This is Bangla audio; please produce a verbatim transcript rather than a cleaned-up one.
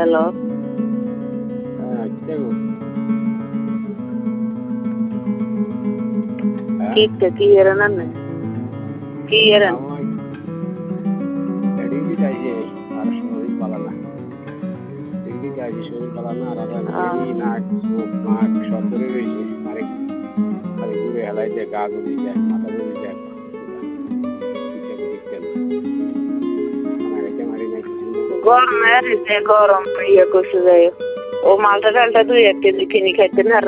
হ্যালো হ্যাঁ কেমন কি কি এরন না কি এরন এডিগি যাইছে আর শরীর ভালো না এডিগি যাইছে শরীর ভালো না আর আমি নাক মুখ নাক সব ধরে রয়েছে আরেক আরেক ঘুরে হেলাই যায় গা ঘুরে যায় মাথা ঘুরে যায় গরম গরম ইয়ে করছে যাই ও মালটা টালটা দুই এক কেজি কিনে খাইতে না